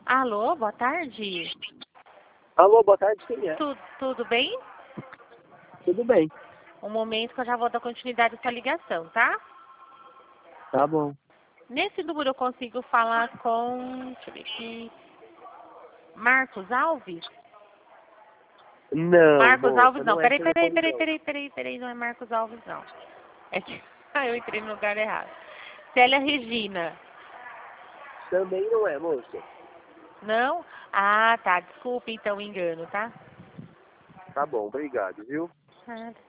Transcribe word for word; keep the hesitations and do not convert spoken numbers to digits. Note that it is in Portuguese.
Alô, boa tarde. Alô, boa tarde, quem é? Tu, tudo bem? Tudo bem. Um momento que eu já vou dar continuidade a essa ligação, tá? Tá bom. Nesse número eu consigo falar com, deixa eu ver aqui, Marcos Alves? Não, Marcos moça, Alves não. não é Peraí, peraí, telefone peraí, não. peraí, peraí, peraí, não é Marcos Alves não. É que eu entrei no lugar errado. Célia Regina. Também não é, moça. Não? Ah, tá. Desculpa então o engano, tá? Tá bom, obrigado, viu? Nada.